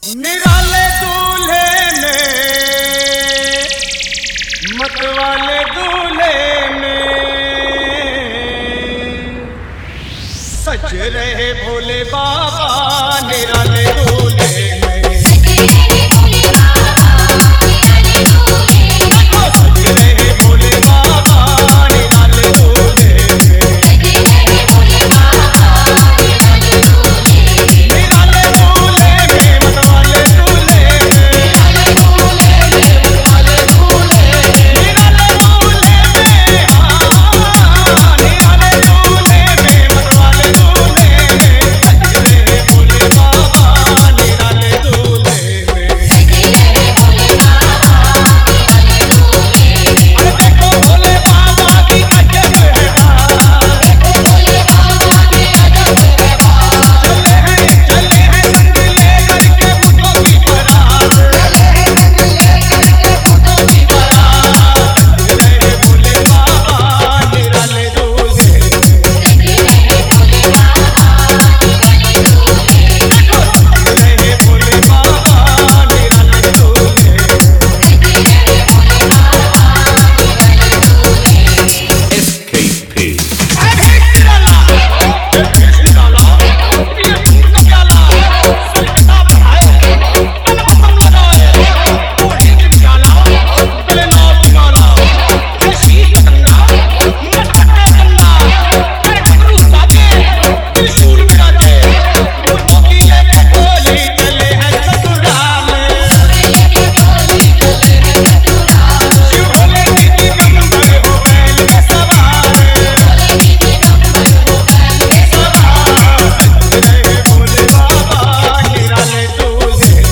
निराले दूल्हे में मतवाले दूल्हे में सज रहे भोले बाबा निराले दूल्हे में सज रहे भोले बाबा निराले दूल्हे में निराले दूल्हे में मतवाले दूल्हे में निराले दूल्हे में निराले दूल्हे में निराले दूल्हे में मतवाले दूल्हे में सज रहे भोले बाबा निराले दूल्हे में। अरे देखो भोले बाबा की अजब है बात, चले हैं संग लेकर के बुढ़ों की बारात, सज रहे भोले बाबा निराले दूल्हे में। सज रहे भोले बाबा निराले दूल्हे में। SKP. अरे निराला ये निराला ये दूध का प्याला सुलगता बढ़ाए अनबसम लगाए ओढ़ी के प्याला गले नाच माला ये शीश गंगा मटपटे गंगा करे घुंघरू साजे त्रिशूल विराजे फूलों की लेके गोली चले हैं ससुराल शिव भोले जी दिगंबर हो बैल पे सवार सज रहे भोले बाबा निराले दूल्हे में।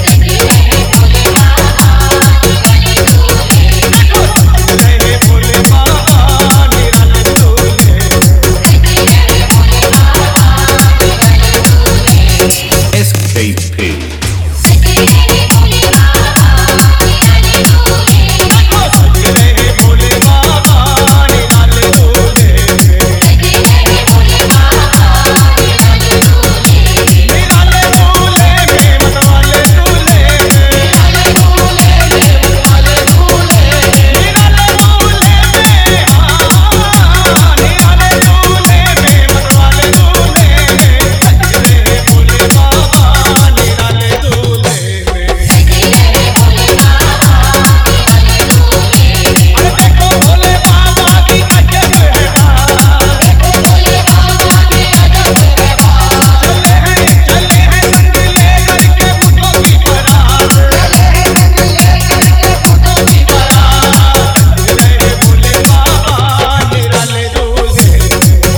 सज रहे भोले बाबा निराले दूल्हे में। SKP. सज रहे भोले बाबा निराले दूल्हे में। निराले दूल्हे में मतवाले दूल्हे में निराले दूल्हे में निराले दूल्हे में निराले दूल्हे में मतवाले दूल्हे में सज रहे भोले बाबा निराले दूल्हे में। अरे देखो भोले बाबा की अजब है बात, चले हैं संग लेकर के बुढ़ों की बारात, सज रहे भोले बाबा निराले दूल्हे में।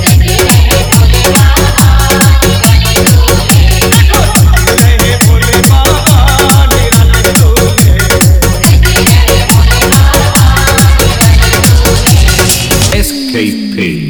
सज रहे भोले बाबा निराले दूल्हे में। SKP.